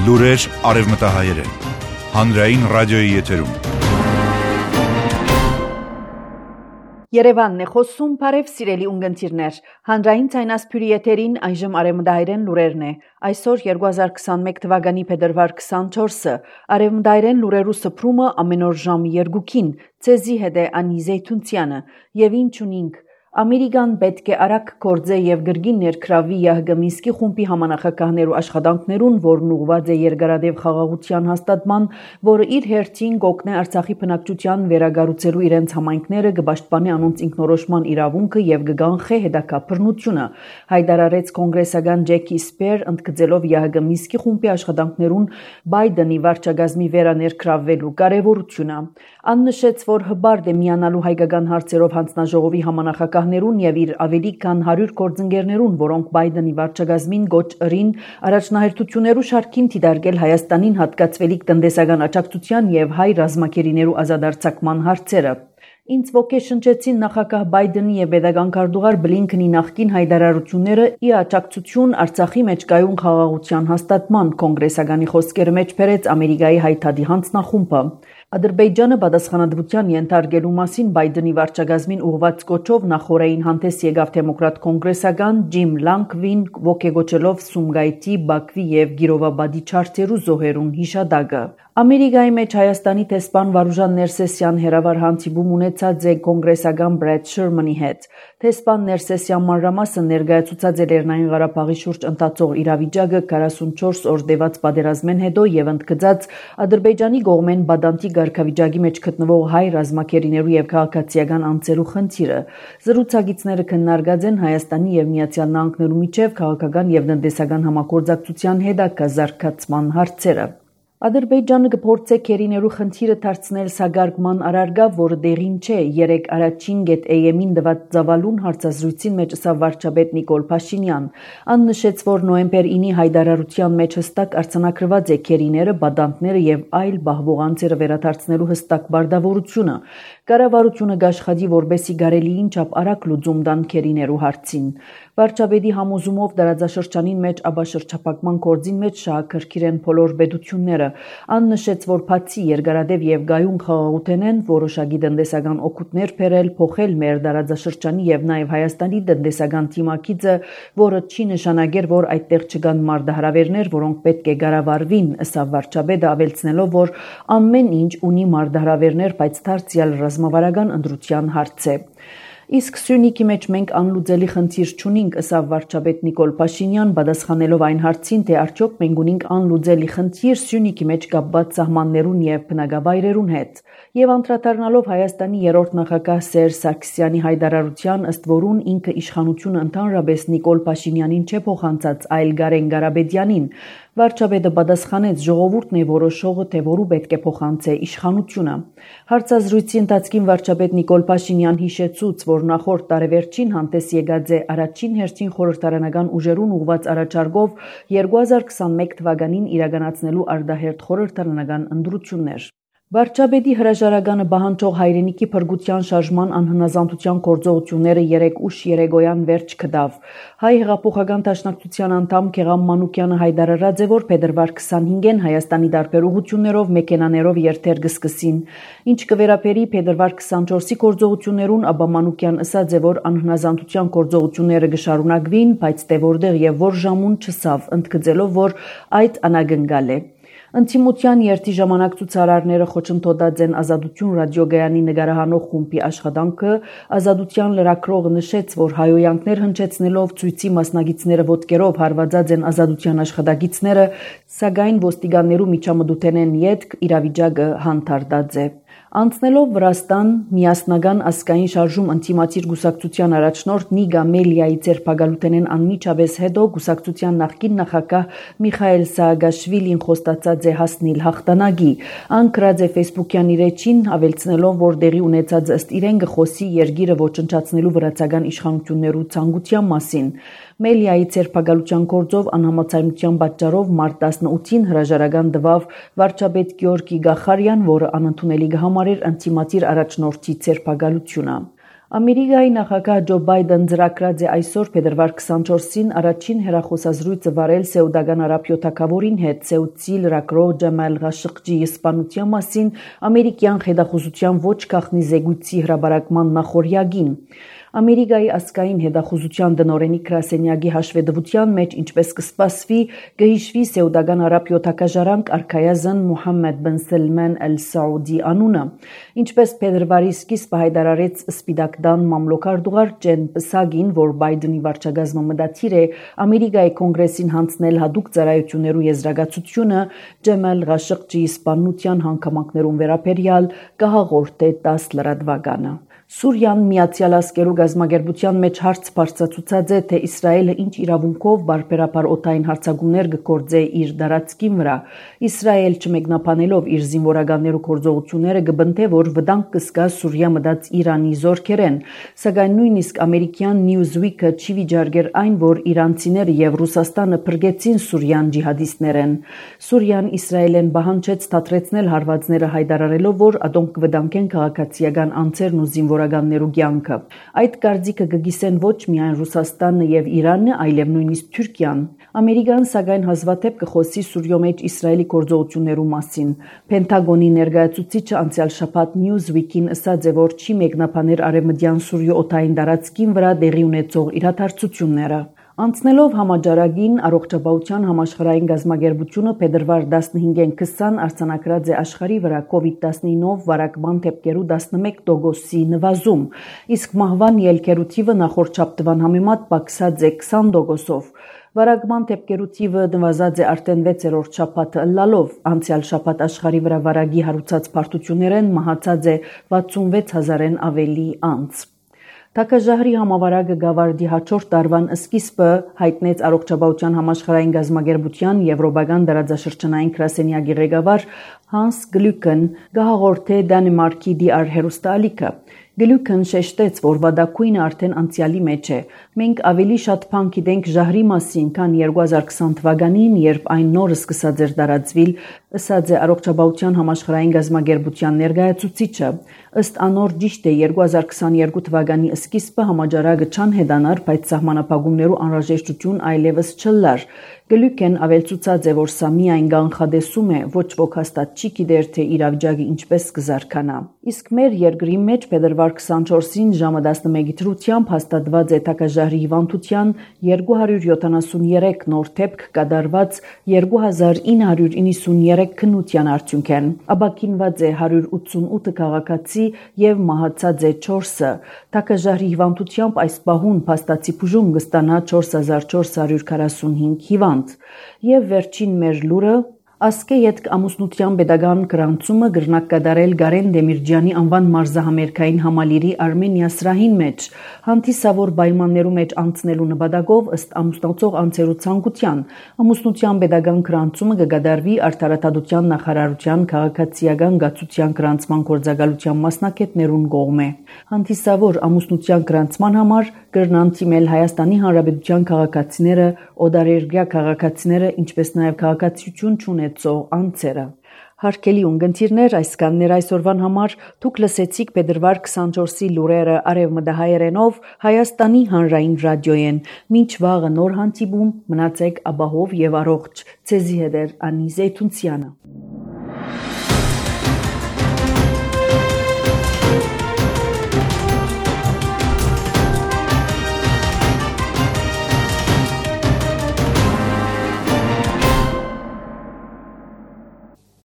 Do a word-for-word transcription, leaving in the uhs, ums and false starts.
Լուրեր արևմտահայերեն, հանրային ռադիոյի եթերում։ Երևանն է խոսում, բարև սիրելի ունգընտիրներ, հանրային ցայնասփյուրի եթերին այժմ արևմտահայերեն լուրերն է, այսօր երկու հազար քսանմեկ թվականի փետրվար քսանչորսը, արևմտահայերեն լուրերու սփրումը ամեն օր ժամը երկուքին, ցեզի հետ է Անի Զեյթունցյանը, եւ ինչ ունինք, Ամերիկան պետք է արագ կործե եւ գրգին ներքրավի ԵՀԳ Մինսկի խումբի համանախագահներու աշխատանքներուն, որն ուղղված է երկարատև խաղաղության հաստատման, որը իր հերթին կօգնի Արցախի բնակչության վերագառուցելու իրենց համայնքները, կպաշտպանի անոնց ինքնորոշման իրավունքը եւ կգանխի հետաքրքրությունը, հայտարարեց կոնգրեսական Ջեկի Սպեր, ընդգծելով ԵՀԳ Մինսկի խումբի աշխատանքներուն Բայդենի վարչագազմի վերաներքրավվելու կարեւորությունը։ Ան նշեց, որ հբարդ է միանալու հայկական հարցերով հանձնաժողովի համանախագահներուն եւ իր ավելի քան հարյուր գործընկերներուն, որոնք Բայդենի վարչագազմին գոչ ըրին առաջնահերթություններու շարքին դիտարկել Հայաստանին հատկացվելիք տնտեսական աջակցության եւ հայ ռազմակերիներու ազատարձակման հարցերը։ Ինձ ոգեշնչեցին նախագահ Բայդենի եւ պետական քարտուղար Բլինքենի նախկին հայտարարությունները ի աջակցություն Արցախի մեջ կայուն խաղաղության հաստատման, կոնգրեսականի խոսքերը մեջ բերեց Ամերիկայի հայտարարի հանձնախումբը։ Ադրբեջանը պատասխանատվության ենթարկելու մասին Բայդենի վարչագազմին ուղղված կոչով նախորդին հանդես եկավ դեմոկրատ կոնգրեսական Ջիմ Լանգվին, ոգեգոճելով Սումգայիթի, Բաքվի եւ Գիրովաբադի չարթերու զոհերուն հիշադակը։ Ամերիկայի մեջ Հայաստանի տեսփան Վարուժան Ներսեսյան հերավար հանդիպում ունեցած է կոնգրեսական Բրեդ Շերմանի հետ։ Տեսփան Ներսեսյան մանրամասը ներկայացուցած է Լեռնային Ղարաբաղի շուրջ ընթացող իրավիճակը քառասունչորս օր տևած պատերազմեն հետո եւ ընդգծած Ադրբեջանի կողմեն բադանտի կարգավիճակի մեջ գտնվող հայ ռազմակերիներու եւ քաղաքացիական անձերու խնդիրը։ Զրուցակիցները քննարկած են Հայաստանի եւ Միացյալ Նահանգներու միջև քաղաքական եւ տնտեսական համագործակցության հետագա զարգացման հարցերը։ Ադրբեջանը կփորձե քերիներու խնդիրը դարձնել սագարգման արարգա, որը դեղին չէ, երեք առաջին գետ էյ էմ-ին դված ծավալուն հարցազրույցին մեջ ըսավ վարչապետ Նիկոլ Փաշինյան։ Ան նշեց, որ նոյեմբեր ինի հայտարարության մեջ հստակ արձանագրված է քերիները, բադանտները եւ այլ բահվող անձերը վերադարձնելու հստակ բարդավորությունը։ Կառավարությունը կաշխատի, որբեսի գարելիին չափ արագ լուծում տան քերիներու հարցին։ Վարչապետի համոզումով դարաձաշրջանին մեջ աբաշրջափակման կորձին մեջ շահագրգիռ են բոլոր պետությունները։ Ան նշեց, որ բացի երկարատև եւ գայուն խաղաղութենեն որոշակի տնտեսական օգուտներ բերել, փոխել մեր դարաձաշրջանի եւ նաեւ Հայաստանի տնտեսական թիմակիցը, որը չի նշանակեր, որ այդտեղ չկան մարտահրավերներ, որոնք պետք է կառավարվին, ըստ վարչապետը ավելցնելով, որ ամեն ինչ ունի մարտահրավերներ, բայց դարձյալ ռազմավարական ընտրության հարց է։ Իսկ Սյունիքի մեջ մենք անլուծելի խնդիր չունենք, ըստ վարչապետ Նիկոլ Փաշինյան, պատասխանելով այն հարցին, թե արդյոք մենք ունենք անլուծելի խնդիր Սյունիքի մեջ կապված սահմաններուն եւ բնակավայրերուն հետ։ Եվ անդրադառնալով Հայաստանի երրորդ նախագահ Սերժ Սարգսյանի հայտարարության, ըստ որուն ինքը իշխանությունը ընդհանրապես Նիկոլ Փաշինյանին չէ փոխանցած, այլ Գարեն Ղարաբեդյանին, վարչապետը պատասխանեց ժողովուրդն է որոշողը, թե որու պետք է փոխանցե իշխանությունը։ Հարցազրույցի ընթացքին վարչապետ Նիկոլ Փաշինյան հիշեցուց, որ նախորդ տարեվերջին հանդես եկած է առաջին հերթին խորհրդարանական ուժերուն ուղղված առաջարկով երկու հազար քսանմեկ թվականին իրականացնելու արտահերթ խորհրդարանական ընտրություններ։ Վարչապետի հրաժարականը պահանջող հայրենիքի փրկության շարժման անհնազանդության գործողությունները երեկ ուշ երեկոյան վերջ կդավ։ Հայ հեղափոխական դաշնակցության անդամ Քեղամ Մանուկյանը հայտարարած է, որ փետրվար քսանհինգին Հայաստանի տարբեր ուղղություններով մեքենաներով երթեր կսկսին։ Ինչ կվերապերի փետրվար քսանչորսի գործողություններուն, ապա Մանուկյան ըսած է, որ անհնազանդության գործողությունները կշարունակվին, բայց թե որտեղ եւ որ ժամուն չսավ, ընդգծելով, որ այդ անագնկալ է։ Ընթիմության երթի ժամանակ ցուցարարները խոչընդոտած են Ազատություն ռադիոգայանի նկարահանող խումբի աշխատանքը, Ազատության լրագրողը նշեց, որ հայոյանքներ հնչեցնելով ցույցի մասնակիցները ոտքերով հարվածած են Ազատության աշխատակիցները, սակայն ոստիկաններու միջամտութենեն ետք իրավիճակը հանդարտած է։ Անցնելով Վրաստան, միասնական ազգային շարժում ընտիմացիր գուսակցության առաջնորդ Նիգա Մելիայի ձերբակալութենեն անմիջապես հետո գուսակցության նախկին նախագահ Միխայել Սաակաշվիլին խոստացած է հասնել հաղթանակի։ Անկրած է Facebook-յան իր էջին, ավելցնելով, որ դեղի ունեցած ըստ իրեն գխոսի երկիրը ոչնչացնելու վրացական իշխանություններու ցանկության մասին։ Մելիայի ձերբակալության գործով անհամաձայնության պատճառով մարտ տասնութին հրաժարական տվավ վարչապետ Գեորգի Գախարյան, որը անընդունելի կհամարեր ընտիմատիր առաջնորդի ձերբակալությունը։ Ամերիկայի նախագահ Ջո Բայդեն ծրագրած է այսօր փետրվար քսանչորսին առաջին հեռախոսազրույցը վարել Սեուդական Արաբիո թագավորին հետ Սեուդցի լրագրող Ջամալ Ղաշղջիի սպանության մասին ամերիկյան հետախուզության ոչ գաղտնի զեկույցի հրապարակման նախօրյակին։ Ամերիկայի ազգային հետախուզության դնորենի գրասենյակի հաշվետվության մեջ, ինչպես կսպասվի, կհիշվի Սեուդական Արաբիո թագաժարանք արքայազն Մուհամմեդ բն Սելման Ալ Սաուդի անունը, ինչպես փետրվարի սկիզբը հայտարարեց Սպիտակ տան մամլոքարտուղար Ջեն Պսագին, որ Բայդենի վարչակազմը մտադիր է Ամերիկայի կոնգրեսին հանձնել հատուկ ծառայություններու եզրակացությունը Ջամալ Ղաշղջիի սպանության հանգամանքներուն վերաբերյալ կհաղորդե տաս լրատվականը։ Սուրիան Միացյալ Ազգերու գազագերբության մեջ հարց բարձրացուցած է, թե Իսրայելը ինչ իրավունքով բարբերաբար օդային հարձակումներ կգործե իր տարածքին վրա։ Իսրայել չմեկնաբանելով իր զինվորականներու գործողությունները կբնթե, որ վտանգ կզգա Սուրիա մտած Իրանի զորքերեն, սակայն նույնիսկ ամերիկյան Newsweek-ը չի վիճարկեր այն, որ իրանցիները եւ Ռուսաստանը փրկեցին Սուրիան ջիհադիստներեն։ Սուրիան Իսրայելեն բանջեց դադրեցնել հարվածները հայտարարելով, որ ադոնք կվտանգեն քաղաքացիական անձերն ու զինվորականներու կյանքը։ Այդ կարծիքը կգիսեն ոչ միայն Ռուսաստանը եւ Իրանը, այլև նույնիսկ Թուրքիան։ Ամերիկան սակայն հազվադեպ կխոսի Սուրիո մեջ Իսրայելի գործողություններու մասին։ Պենտագոնի ներկայացուցիչը անցյալ շաբաթ Newsweek-ին ասաց է, որ չի մեկնաբաներ արևմտյան Սուրիո օդային տարածքին վրա տեղի ունեցող իրադարձությունները։ Անցնելով համաճարակին, առողջապահության համաշխարհային գազագերբությունը փետրվար տասնհինգին քսան արձանագրած է աշխարհի վրա կովիդ տասնինով վարակման դեպքերու տասնմեկ տոկոսի նվազում, իսկ մահվան ելքերու թիվը նախորդ շաբթվան համեմատ պակասած է քսան տոկոսով։ Վարակման դեպքերու թիվը նվազած է արդեն վեցերորդ շաբաթը ըլլալով, անցյալ շաբաթ աշխարհի վրա վարակի հարուցած բարդություններեն մահացած է վաթսունվեց հազարեն ավելի անձ։ Թագաժահրի համավարակը գավառդի հաջորդ տարվան սկիզբը հայտնեց առողջապահության համաշխարհային գազագերբության եվրոպական տարածաշրջանային գրասենյակի ղեկավար Հանս Գլյուկեն գահաղորդե Դանմարկի դի ար հերոստալիկը։ Գլյուկեն շեշտեց, որ վադակույնը արդեն անցյալի մեջ է։ Մենք ավելի շատ բան գիտենք ժահրի մասին, քան երկու հազար քսան թվականին, երբ այն նոր սկսած էր տարածվել, ասաց է առողջապահության համաշխարհային գազագերբության ներկայացուցիչը։ Ըստ անոր ճիշտ է երկու հազար քսաներկու թվականի սկիզբը համաճարակը չանհետանար, բայց սահմանափակումներու անհրաժեշտություն այլևս չլար։ Գլյուկեն ավելցուցած է, որ սա միայն կանխատեսում է, ոչ ոք հաստատ չի գիտեր, թե իրավիճակը ինչպես կզարգանա։ Իսկ մեր երկրի մեջ փետրվար քսանչորսին ժամը տասնմեկի դրությամբ հաստատված է թագաժահրի հիվանդության երկու հարյուր յոթանասունյերեք նոր դեպք կատարված երկու հազար ինը հարյուր իննսունյերեք քննության արդյունքեն։ Ապաքինված է հարյուր ութսունութ քաղաքացի եւ մահացած է չորսը։ Թագաժահրի հիվանդությամբ այս պահուն փաստացի բուժում կստանա չորս հազար չորս հարյուր քառասունհինգ հիվանդ։ Եվ վերջին մեր լուրը Ասկե ետք ամուսնության պետական գրանցումը գրնակ կատարել Գարեն Դեմիրջյանի անվան մարզահամերգային համալիրի Արմենիա սրահին մեջ, հանդիսավոր պայմաններու մեջ անցնելու նպատակով ըստ ամուսնացող անձերու ցանկության։ Ամուսնության պետական գրանցումը կկատարվի Արդարադատության նախարարության քաղաքացիական գացության գրանցման գործակալության մասնակիցներուն կողմէ։ Հանդիսավոր ամուսնության գրանցման համար կրնան թիմել Հայաստանի Հանրապետության քաղաքացիները, օտարերկրյա քաղաքացիները, ինչպես նաև քաղաքացիություն չունեցող անձերը։ Հարգելի ունկնդիրներ, այսքաններ այսօրվան համար դուք լսեցիք փետրվար քսանչորսի լուրերը արևմտահայերենով Հայաստանի Հանրային ռադիոյեն։ Մինչ վաղը նոր հանդիպում, մնացեք ապահով եւ առողջ։ Ձեզի հետ է Անի Զեյթունցյանը։